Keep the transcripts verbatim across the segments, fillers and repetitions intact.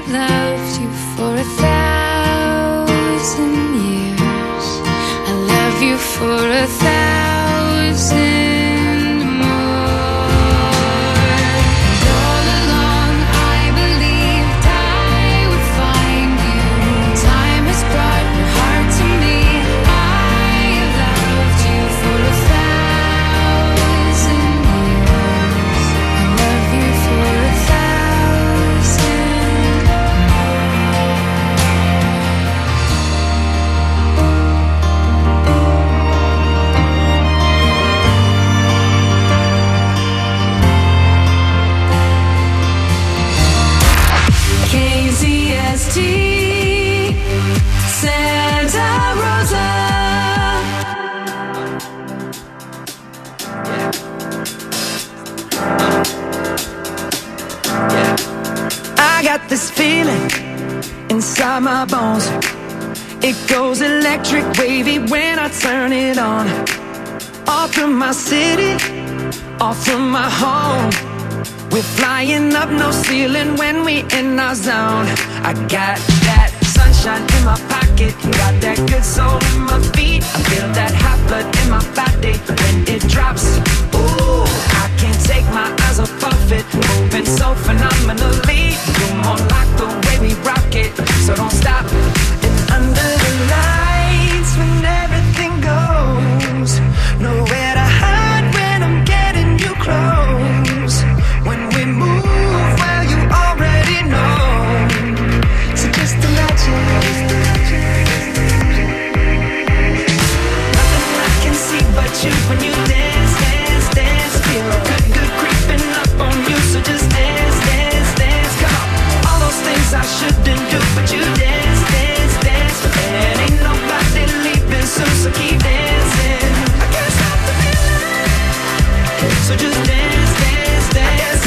I've loved you for a thousand years. I love you for a thousand this feeling inside my bones. It goes electric wavy when I turn it on. All through my city, all through my home. We're flying up, no ceiling when we in our zone. I got that sunshine in my pocket, got that good soul in my feet. I feel that hot blood in my body when it drops. Ooh, I can't take my eyes off of it, moving so phenomenally. You're more like the way we rock it, so don't stop. And under the lights when everything goes, nowhere to hide when I'm getting you close. When we move, well, you already know. So just imagine. Nothing I can see but you when you dance, dance, dance. Feel good, good creeping up on you. So just dance, dance, dance. Come on. All those things I shouldn't do, but you dance, dance, dance. And ain't nobody leaving soon, so keep dancing. I can't stop the feeling. So just dance, dance, dance.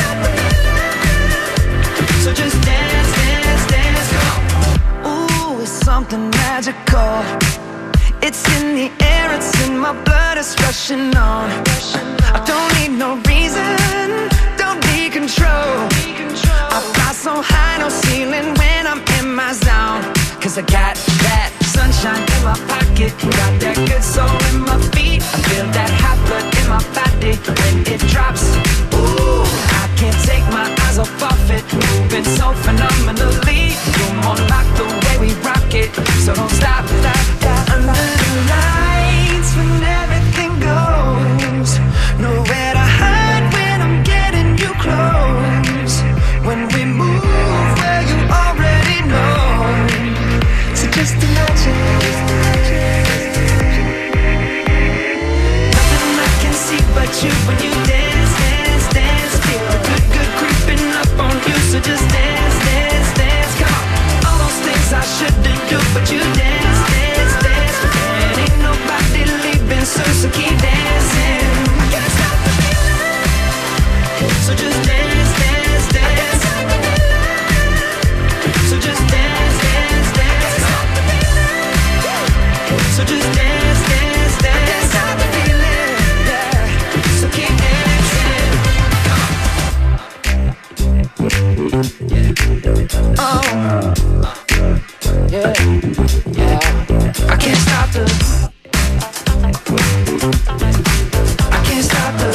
So just dance, dance, dance. Come on. Ooh, it's something magical. It's in the air, it's in my blood, it's rushing on. I don't need no reason, don't need control. I fly so high, no ceiling when I'm in my zone. Cause I got that sunshine in my pocket, got that good soul in my feet. I feel that hot blood in my body when it drops. Ooh, I can't take my eyes off of it, moving so phenomenally. You're more like the way we rock it, so don't stop, stop, stop. Under the lights when everything goes, nowhere to hide when I'm getting you close. When we move, well, you already know. So just imagine. Nothing I can see but you when you dance, dance, dance. Feel good, good creeping up on you. So just dance, dance, dance. Come on. All those things I shouldn't do, but you dance, dance, dance. And ain't nobody leaving soon, so keep dancing. I can't stop the feeling. So just dance, dance, dance. So just dance, dance, dance. So just dance, dance, dance. Stop the feeling, yeah. So keep dancing. Oh, yeah, yeah. I can't stop the. I can't stop the.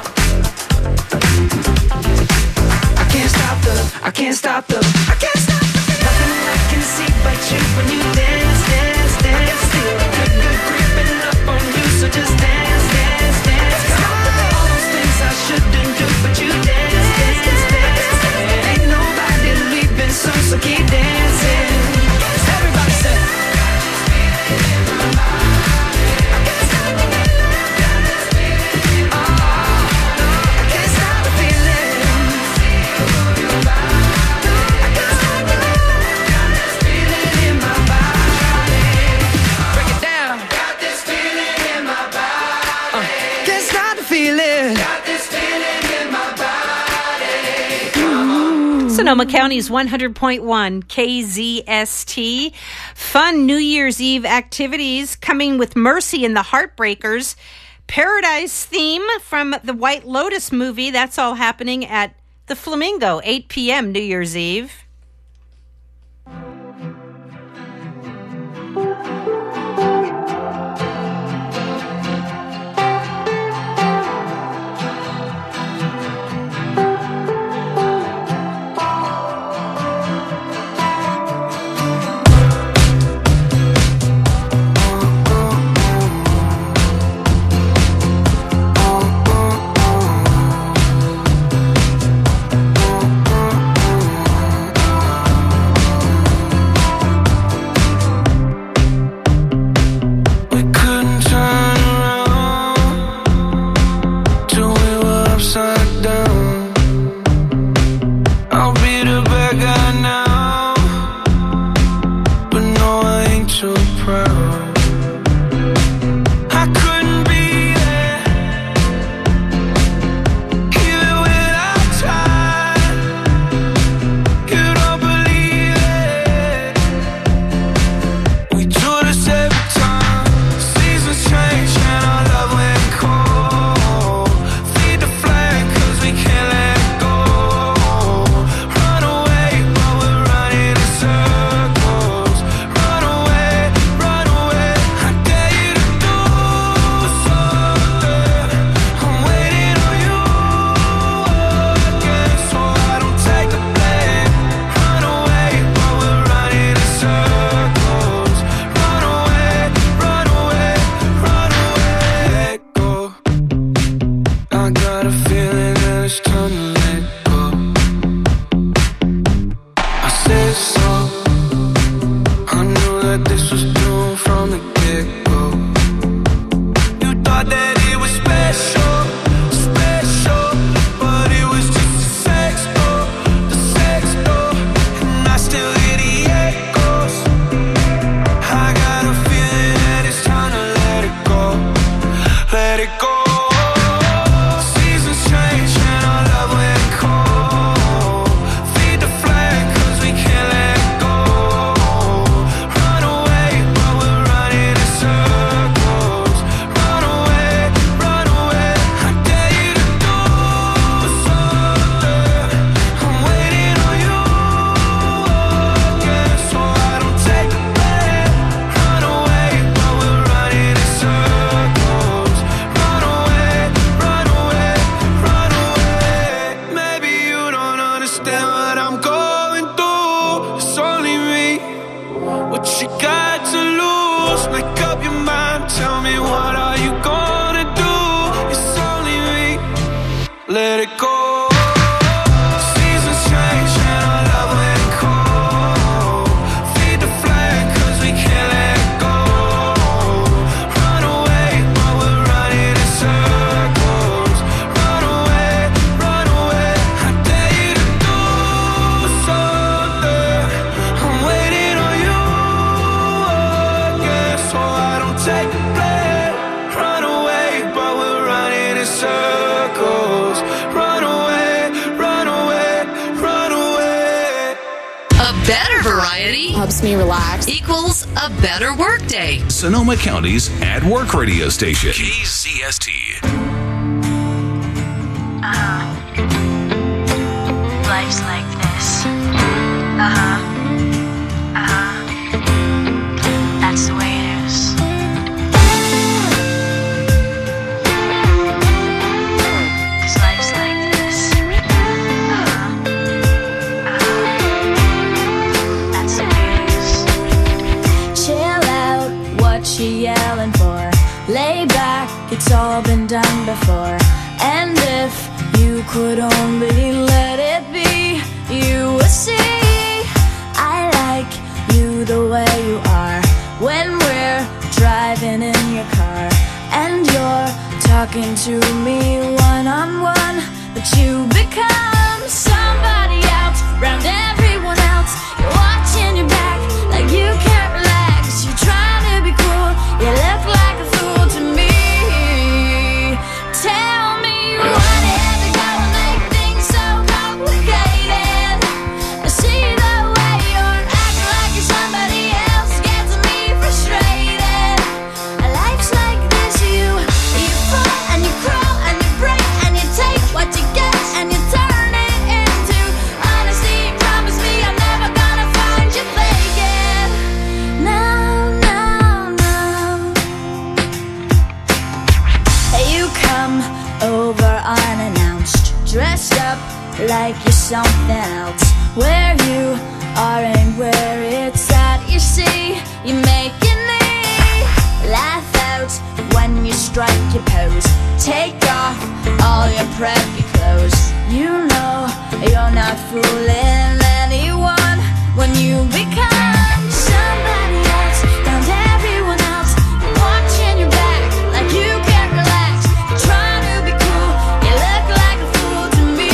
I can't stop the. I can't stop the. I can't stop the. Nothing I can see but you when you dance, dance, dance. Feel good, good creeping up on you. So just dance, dance, dance. All those things I shouldn't do, but you dance, dance, dance. Ain't nobody leaving soon, so keep dancing. Everybody say. Sonoma County's one hundred point one K Z S T. Fun New Year's Eve activities coming with Mercy and the Heartbreakers. Paradise theme from the White Lotus movie. That's all happening at the Flamingo, eight p.m. New Year's Eve. so. I knew that this was doomed from the get-go. You thought that it was special, special, but it was just a sex door, the sex door. And I still hear the echoes. I got a feeling that it's time to let it go, let it go. Seasons change and our love went cold. Feed the flame cause we can't let it go. Run away but we're running in circles. Run away, run away. I dare you to do something. I'm waiting on you again, so I don't take the blame. Run away but we're running in circles. Run away, run away, run away. Maybe you don't understand what I'm going through. It's only me. What you got to lose? Make up your mind. Tell me what are you gonna do? It's only me. Let it go. Seasons change and our love went cold. Feed the flame cause we can't let go. Run away but we're running in circles. Run away, run away. I dare you to do something. I'm waiting on you again, so I don't take the blame. Run away but we're running in circles. Run away, run away, run away. A better variety Helps me relax. equals a better workday. Sonoma County's at work radio station. K C S T. Life's like this. Uh-huh. Uh-huh. That's the way it is. Cause life's like this. Uh-huh. Uh-huh. That's the way it is. Chill out, what you yelling for? Lay back, it's all been done before. And if you could only let it be, you would see I like you the way you are. When we're driving in your car and you're talking to me one-on-one, but you become somebody else round everyone else. You're watching your back like you can't relax. You're trying to be cool, you look like a fool to me. Tell me what had to go and make things so complicated. I see the way you're acting like you're somebody else gets me frustrated. Life's like this, you you fall and you crawl and you break and you take what you get and you turn it into honesty. Promise me I'm never gonna find you faking. No, no, no. You come over unannounced, dressed up like you're something else. Where you are and where it's at, you see, you make it me laugh out when you strike your pose. Take off all your preppy clothes. You know you're not fooling anyone when you become somebody else round everyone else. You're watching your back like you can't relax. You're trying to be cool, you look like a fool to me.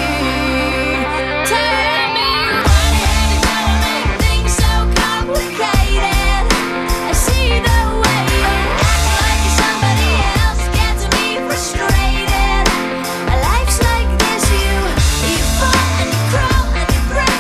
Tell me what had to go and make things so complicated. I see the way you're acting like you're somebody else gets me frustrated. Life's like this, you you fall and you crawl and you break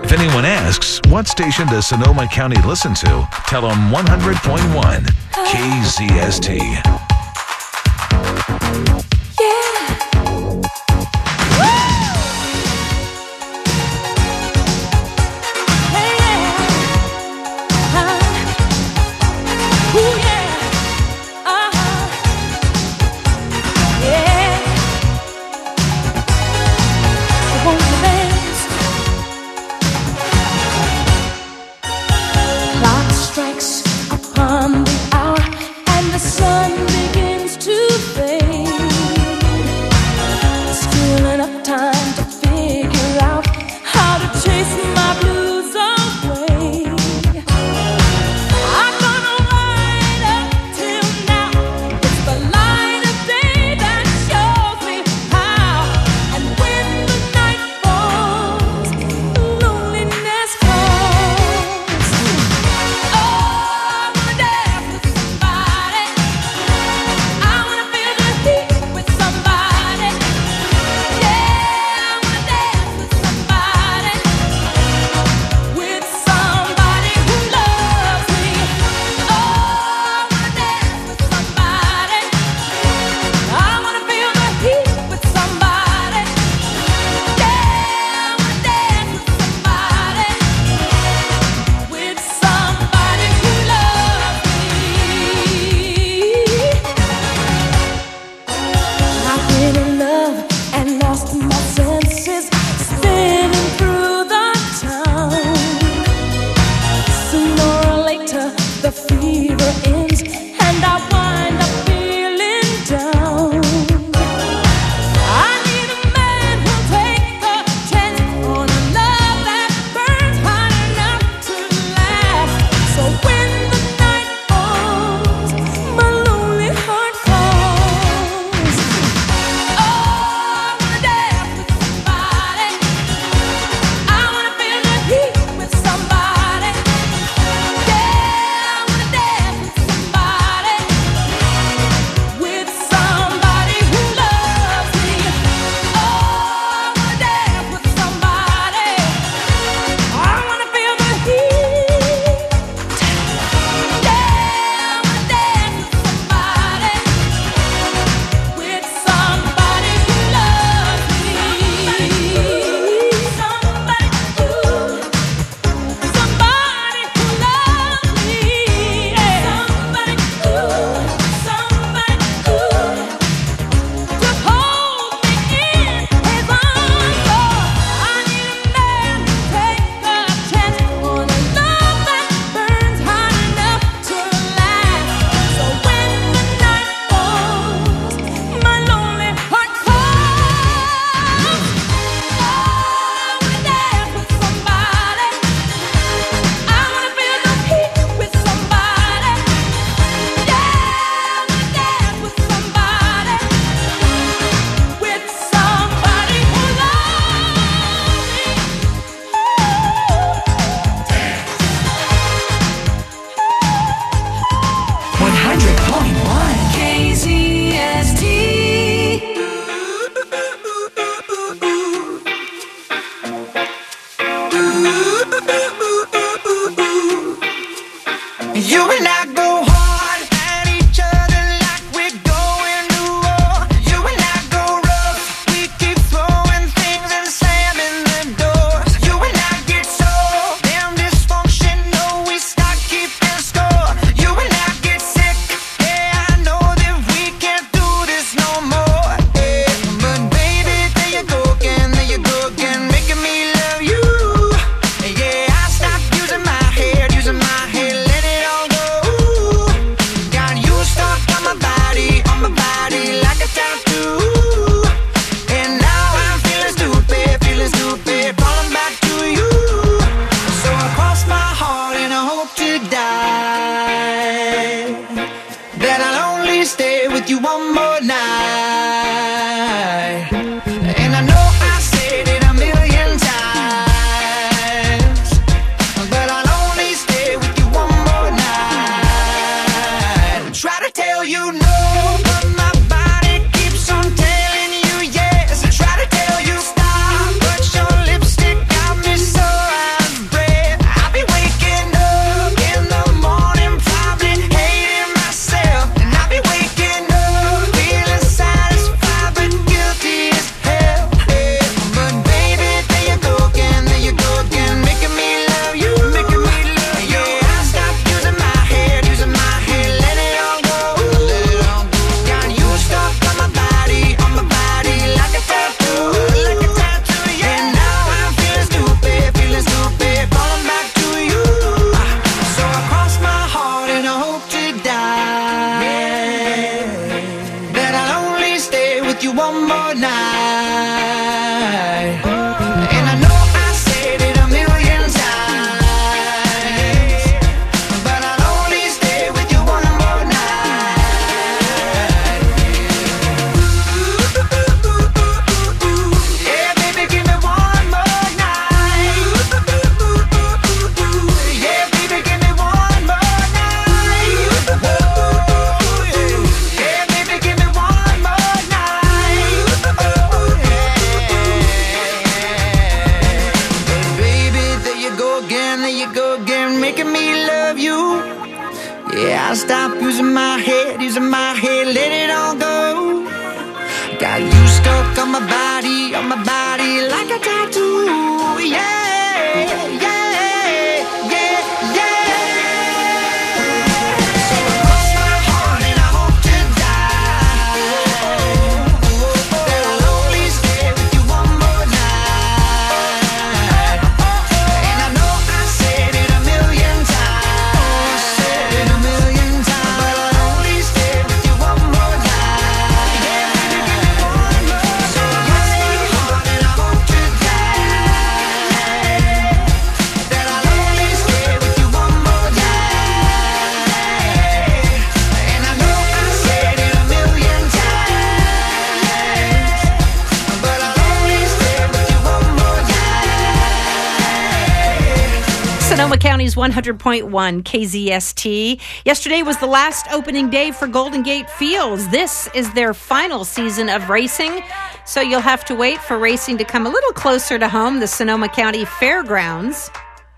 If anyone asks, what station does Sonoma County listen to? Tell them one hundred point one K Z S T. Clock strikes upon the hour, and the sun you one more night. And I know I said it a million times, but I'll only stay with you one more night. Yeah, baby, give me one more night. Yeah, baby, give me one more night. Yeah, baby, give me one more night. Baby, there you go again, there you go again, making me love you. Yeah, I'll stop using my head, using my head, let it all go. Got you stuck on my body, on my body like a tattoo. Yeah, yeah, yeah, yeah. So cross my heart and I hope to die that I'll only stay with you one more night. And I know I said it a million times, said it a million times, but I'll only stay with you one more night. Yeah, baby, give me one more. So cross my heart and I hope to die that I'll only stay with you one more night. And I know I said it a million times, but I'll only stay with you one more night. Sonoma County's one hundred point one K Z S T. Yesterday was the last opening day for Golden Gate Fields. This is their final season of racing, so you'll have to wait for racing to come a little closer to home, the Sonoma County Fairgrounds.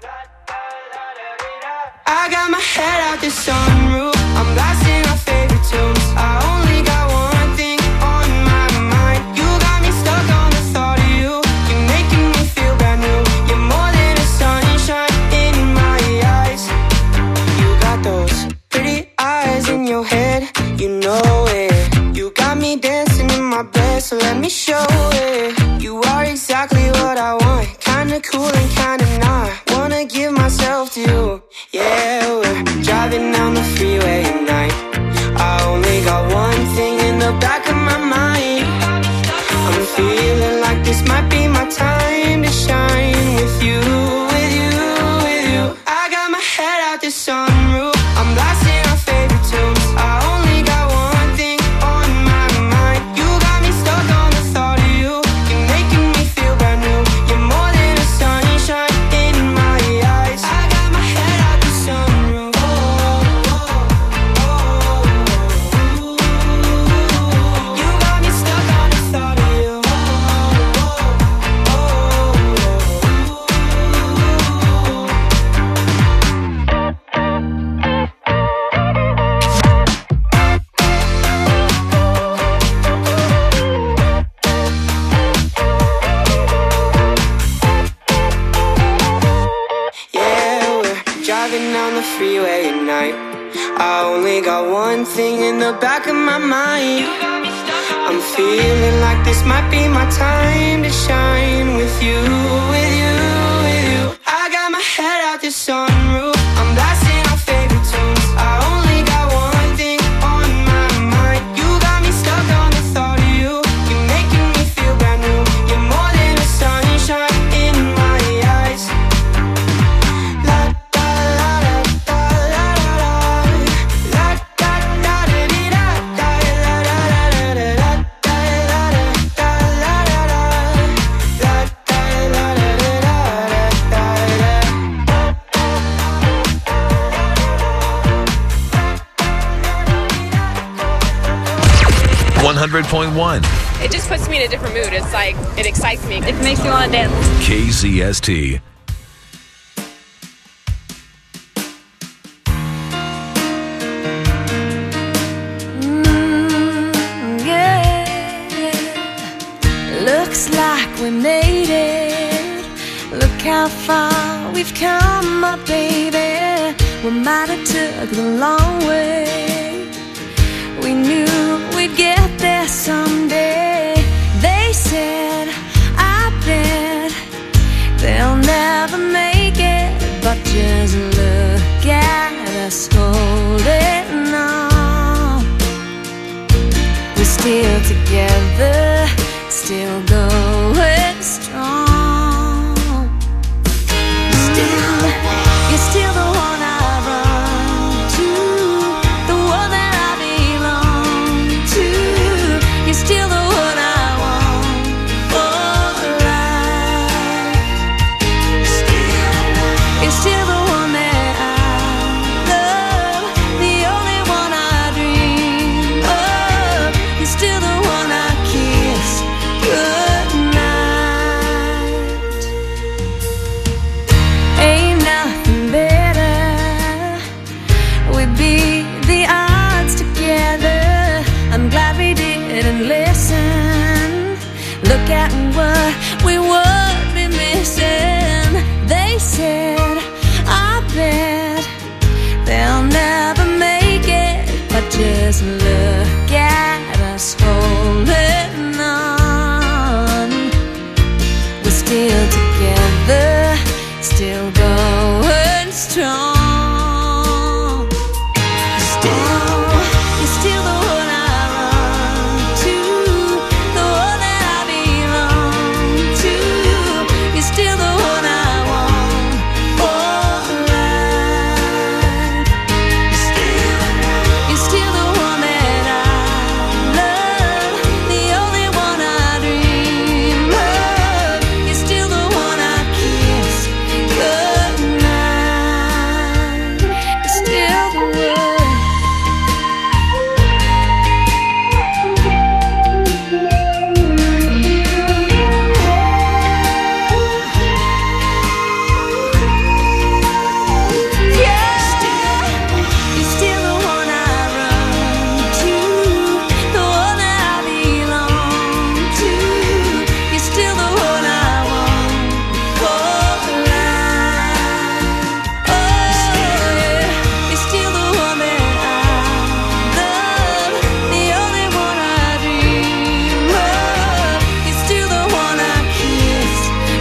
I got my head out the sunroof, I'm blasting our favorite tunes. I only got one thing on my mind. You got me stuck on the thought of you. You're making me feel brand new. You're more than a sunshine in my eyes. You got those pretty eyes in your head, you know it. You got me dancing in my bed, so let me show it. You are exactly what I want, kinda cool and kinda not. Wanna give myself to you. Yeah, we're driving down the freeway at night. I only got one thing in the back of my mind. I'm feeling like this might be my time to shine with you, with you, with you. I got my head out the sunroof, I'm blasting our favorite tunes. I only got one thing on my mind. You got me stuck on the thought of you. You're making me feel brand new. You're more than a sunshine in my eyes. I got my head out the sunroof. Oh, oh, oh, oh. You got me stuck on the thought of you. Oh, oh, yeah, we're driving down the freeway at night. I only got one thing in the back of my mind. I'm feeling like this might be my time to shine with you, with you, with you. I got my head out the sunroof, I'm blasting our favorite tunes. I only got one thing on my mind. You got me stuck on the thought of you. You're making me feel brand new. You're more than a sunshine in my eyes. La da la da da la da da. La da da da dee da da la da da da da da la da da la da da. La da la da da da da da. one hundred point one It just puts me in a different mood. It's like, it excites me. It makes me want to dance. K Z S T. Mm, yeah. Looks like we made it. Look how far we've come, my baby. We might have took the long way. We knew we'd get there someday. They said, I bet they'll never make it. But just look at us holding on. We're still together. together, still going strong. Still, you're still the one I run to, the one that I belong to. You're still the one I want for life. Still, you're still the one that I love, the only one I dream of. You're still the one I kiss goodnight. Ain't nothing better. We beat the odds together. I'm glad we didn't listen. Look at what we would be missing. They said, I bet they'll never make it, but just look at us holding on. We're still together, still going strong. Still, you're still the one I run to, the one that I belong to. You're still the one I want for life. Still, you're still the one that I love, the only one I dream of. You're still the one I kiss goodnight. You're still the one. You're still the one I run to, the one that I belong to. You're still the one I want for life. Oh yeah, you're still the one that I love, the only one I dream of. You're still the one I kiss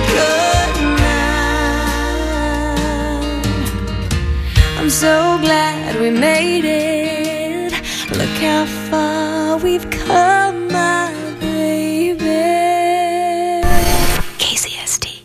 goodnight. I'm so glad we made it. Look how far we've come, my baby. K Z S T.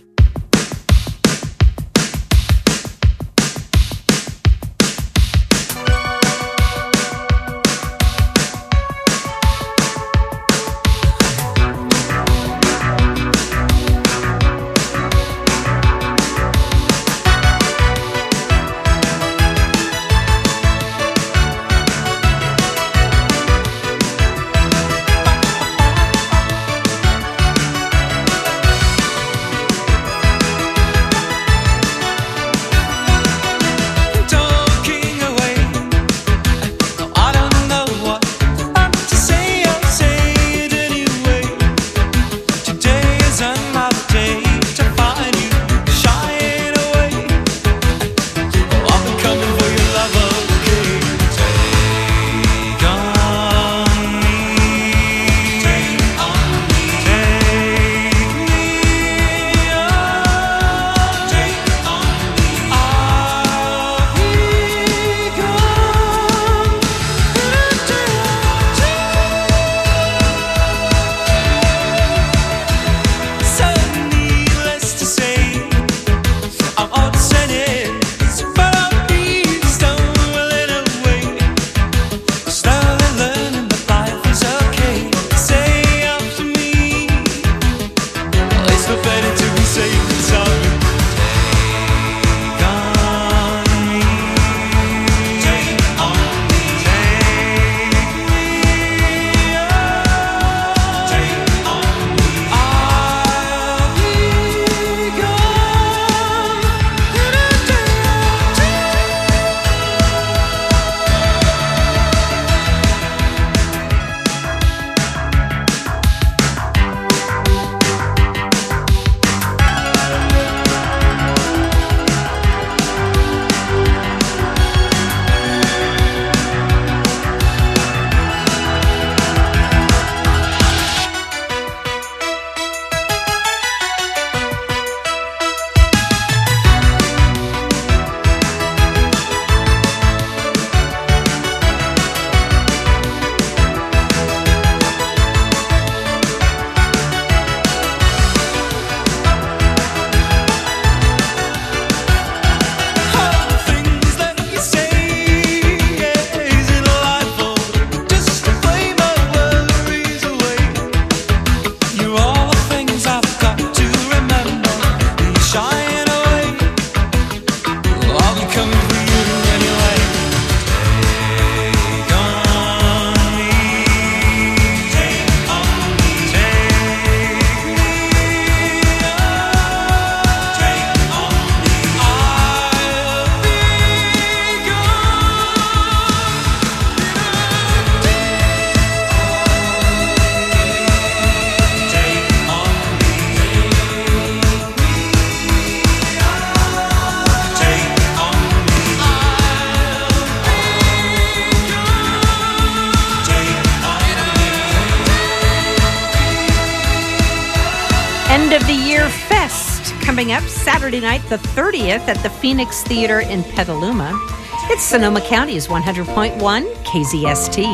End of the Year Fest coming up Saturday night, the thirtieth, at the Phoenix Theater in Petaluma. It's Sonoma County's one hundred point one K Z S T.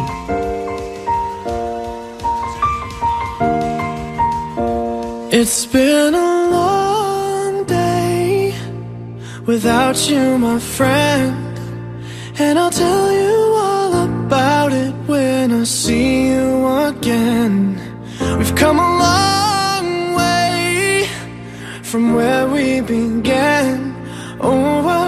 It's been a long day without you, my friend, and I'll tell you all about it when I see you again. We've come a long way from where we began. Oh,